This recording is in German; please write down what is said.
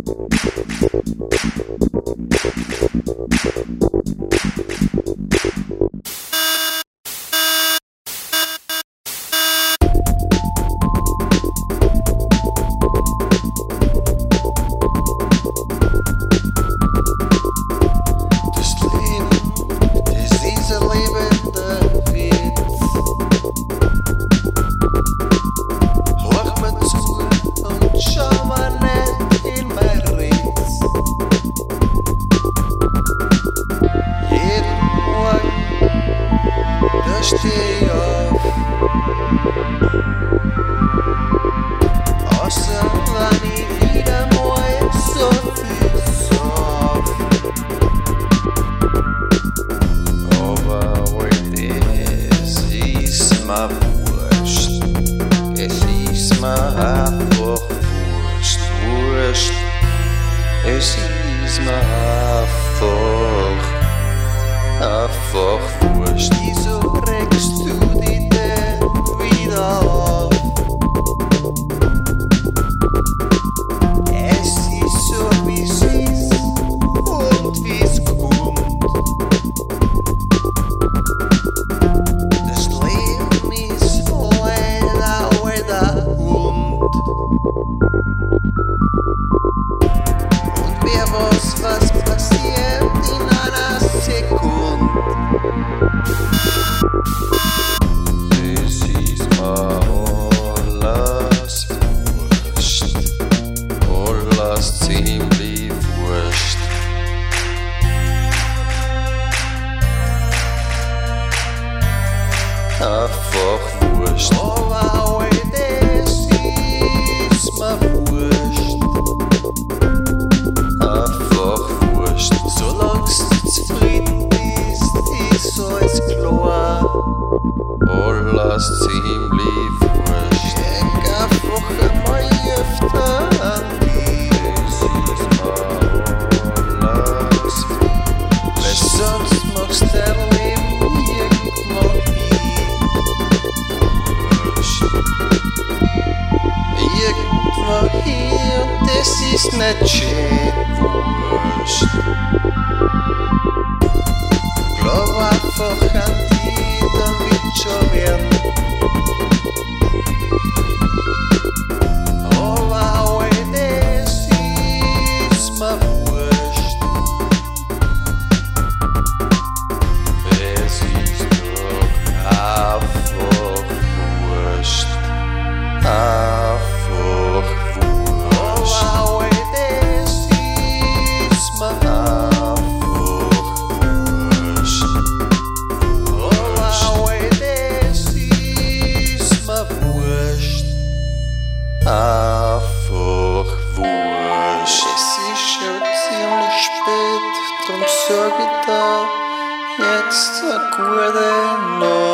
Es ist mir einfach wurscht. Wieso regst du dich denn wieder auf? Es ist so wie es ist und wie es kommt. Das Leben ist leider Hund. Und wer weiß, was passiert in einer Sekunde. Es ist mir alles wurscht, alles ziemlich wurscht. Einfach wurscht. Aber heute ist mir wurscht. Einfach wurscht. Solange du zufrieden bist, ist alles klar. Alles ziemlich wurscht. Denk einfach einmal öfter an dich. Es ist mir alles wurscht. Weil sonst machst du dein Leben irgendwann wurscht. Irgendwo hier und das ist nicht schön wurscht. Glaub einfach an die, dann wird schon werden. Aber heute ist mir wurscht. Es ist doch einfach wurscht. Einfach wurscht. Aber heute ist mir einfach wurscht. Aber heute ist mir wurscht. Einfach wurscht. Es ist schon ziemlich spät, drum sag ich da jetzt eine gute Nacht.